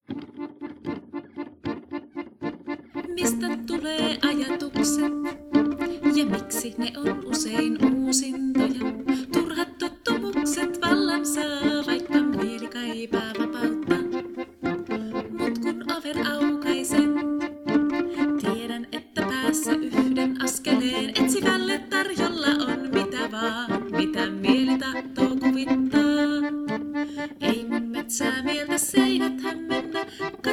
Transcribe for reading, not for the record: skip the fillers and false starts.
Mistä tulee ajatukset ja miksi ne on usein uusintoja? Turhat tottumukset vallan saa, vaikka mieli kaipaa vapautta. Mut kun oven aukaisen, tiedän, että päässä yhden askeleen etsivälle tarjolla on mitä vaan, mitä mieli tahtoo kuvittaa. Ei mun metsää mieltä seinät hämmennä.